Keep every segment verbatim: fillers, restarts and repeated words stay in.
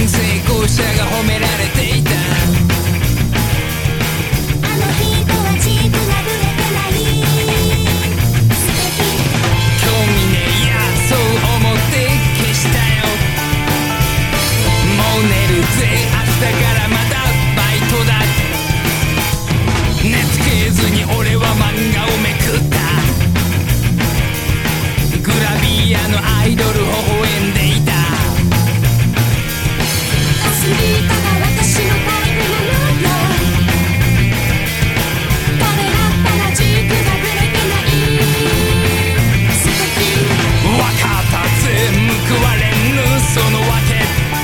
成功者が褒められていた。 あの人は軸がぶれてない素敵。 興味ねえやそう思って消したよ。もう寝るぜ明日からまたバイトだ。寝つけずに俺は漫画をめくった。グラビアのアイドル微笑んでいた。 アスリートが私のタイプなのよ。彼らったら軸がぶれてない素敵。 わかったぜ報われぬその訳。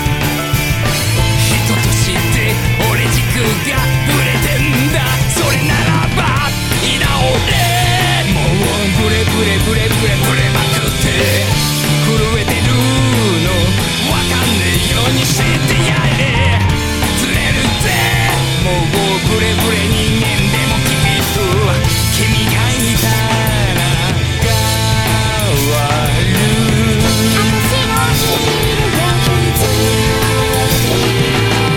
人として俺軸がぶれてんだ。それならば居直れ。もうブレブレブレブレブレまくって震えてるのわかんねえようにしてやれ。釣れるぜもうブレブレ人間でもきっと君がいたら変わる。 私が知るよ美しい。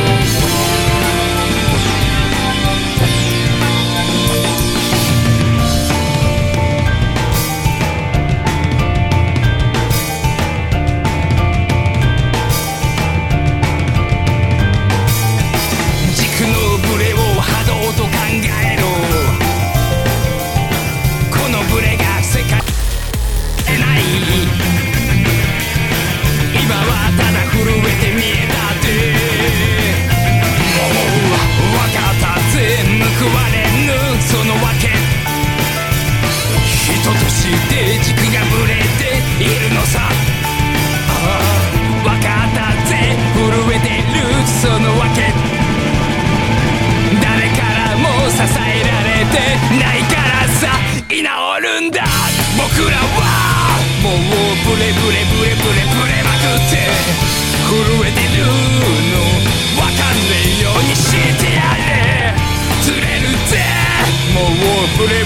軸のブレを波動と考えろ。このブレが世界でない。今はただ震えて見えたって。もうわかったぜ報われぬその訳。人として軸がぶれているのさ。ああわかったぜ震えてるその訳。誰からも支えられてないからさ居直るんだ。僕らはもうブレブレブレブレブレまくって震えてるのわかんねえようにしてやれ。釣れるぜもうブレ